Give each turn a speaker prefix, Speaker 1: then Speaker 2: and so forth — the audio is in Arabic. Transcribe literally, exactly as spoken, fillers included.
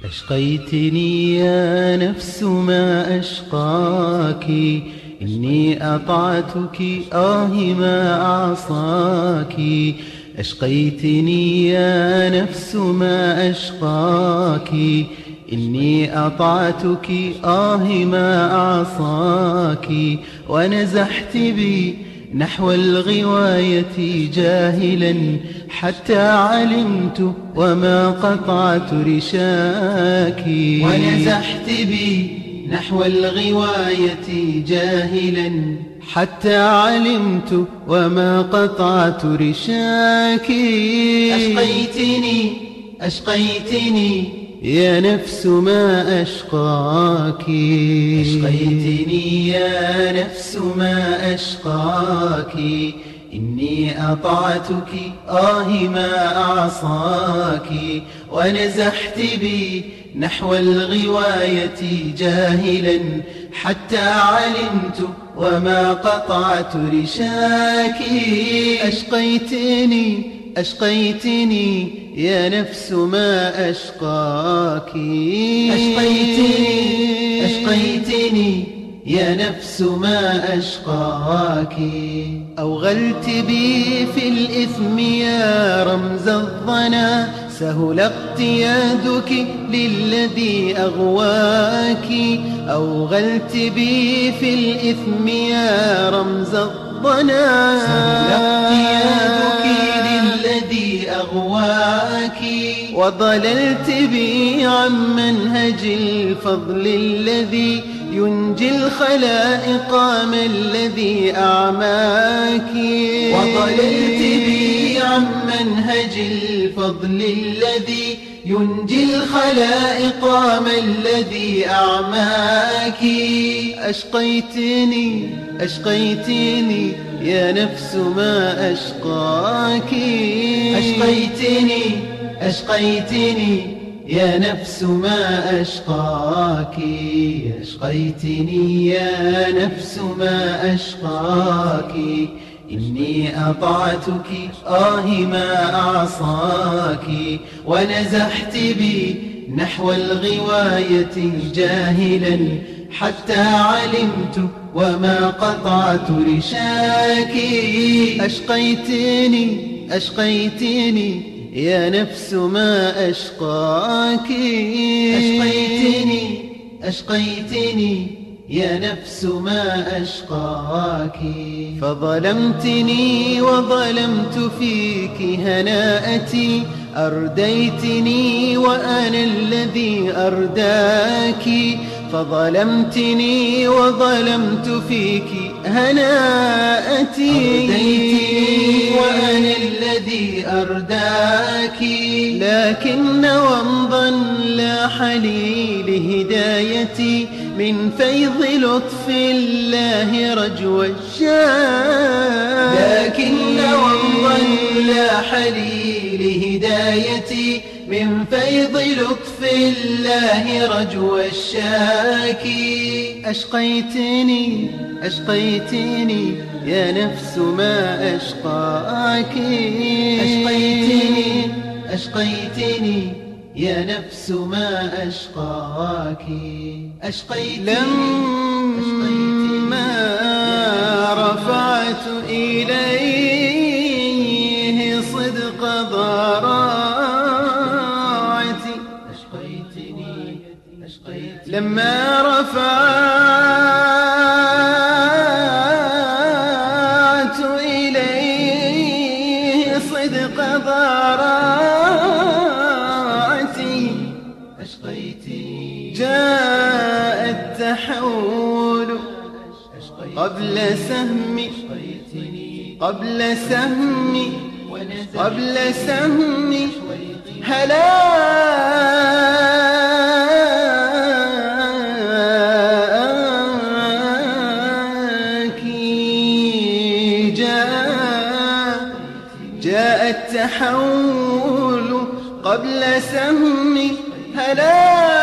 Speaker 1: أشقيتني يا نفس ما أشقاك، إني أطعتك آه ما أعصاك. أشقيتني يا نفس ما أشقاك، إني أطعتك آه ما أعصاك. ونزحت بي نحو الغواية جاهلا حتى علمت وما قطعت رشاك. ونزحت بي نحو الغواية جاهلا حتى علمت وما قطعت رشاك. أشقيتني أشقيتني يا نفس ما أشقاك. أشقيتني يا نفس ما أشقاك، إني أطعتك آه ما أعصاك. ونزحت بي نحو الغواية جاهلا حتى علمت وما قطعت رشاك. أشقيتني أشقيتني يا نفس ما أشقاك. أشقيتني أشقيتني يا نفس ما أشقاك. أوغلت بي في الإثم يا رمز الظنا، سهل اقتيادك للذي أغواك. أوغلت بي في الإثم يا رمز الظنا، سهل اقتيادك للذي أغواك. وضللت بي عن منهج الفضل الذي ينجي الخلائق ما الذي أعماك. وضللت بي عن منهج الفضل الذي ينجي الخلائق ما الذي أعماك. أشقيتني أشقيتني يا نفس ما أشقاك. أشقيتني أشقيتني يا نفس ما أشقاك. أشقيتني يا نفس ما أشقاك، إني أطعتك آه ما أعصاك. ونزحت بي نحو الغواية جاهلا حتى علمت وما قطعت رشاك. أشقيتني أشقيتني يا نفس ما أشقاك. أشقيتني أشقيتني يا نفس ما أشقاك. فظلمتني وظلمت فيك هناءتي، أرديتني وأنا الذي أرداك. فظلمتني وظلمت فيك هناءتي، أرديتني وأنا الذي أرداك. لكن ومضا لاح لي لهدايتي من فيض لطف الله رجو الشاك. لكن ومضا لاح لي لهدايتي من فيض لطف الله رجو الشاك. أشقيتني أشقيتني يا نفس ما أشقاك. أشقيتني أشقيتني يا نفس ما أشقاك. أشقيتني لما رفعت إليه صدق ضراعتي. أشقيتني أشقيتني لما رفعت إليه صدق ضراعتي. أشقيتني جاء التحول قبل سهمي قبل سهمي قبل سهمي هلاك. جاء جاء التحول قبل سهمي هلاك.